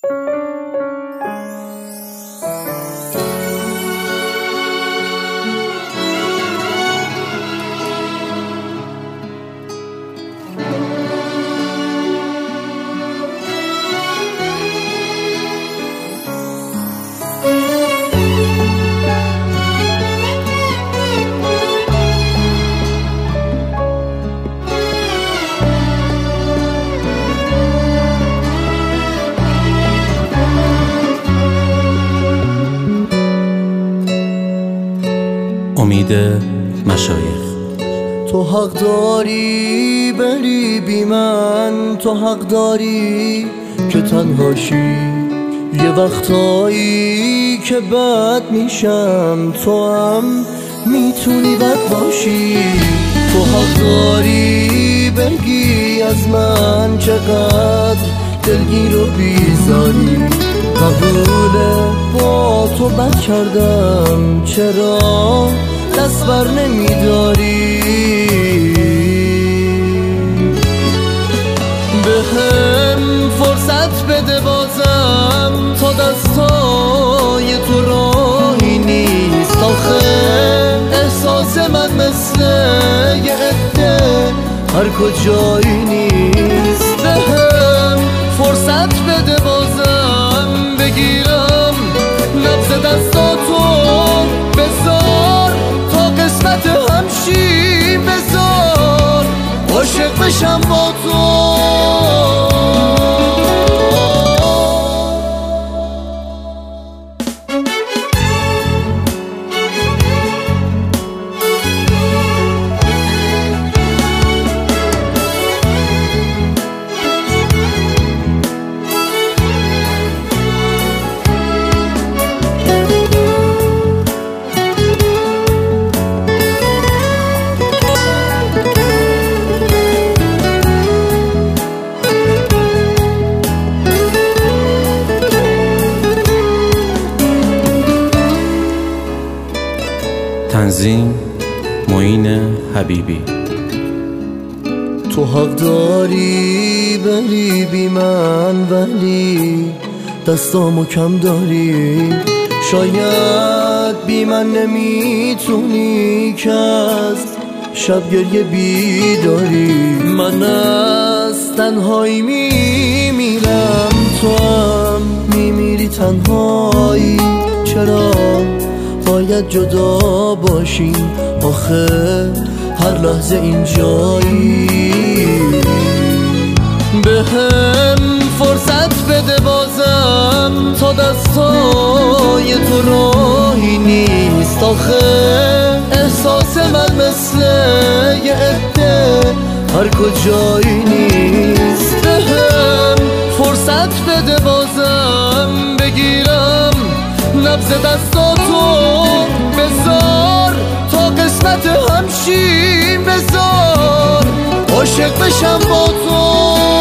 امید مشایخ. تو حق داری بری بی من، تو حق داری که تنهاشی. یه وقتایی که بد میشم تو هم میتونی بد باشی. تو حق داری بگی از من چقدر دلگیر و بیزاری. قبوله با تو بد کردم، چرا دست بر نمیداری؟ بهم فرصت بده بازم، تا دستای تو راهی نیست. آخه احساس من مثل یه عده هر کجایی نیست. بهم فرصت بده بازم بگیرم نبض دستاتو، بذار تا قسمت همشی، بذار عاشق بشم با تو. تنظیم معین حبیبی. تو حق داری بری بی من، ولی دستامو کم داری. شاید بی من نمیتونی که از شب گریه بیداری. من از تنهایی میمیرم، تو هم میمیری تنهایی. چرا باید جدا باشیم؟ آخه هر لحظه اینجایی. بهم فرصت بده بازم، تا دستای تو راهی نیست. آخه احساس من مثل یه عده هر کجایی نیست. بهم فرصت بده بازم بگیرم نبض دستاتو، بذار تا قسمت همشی، بذار عاشق بشم با تو.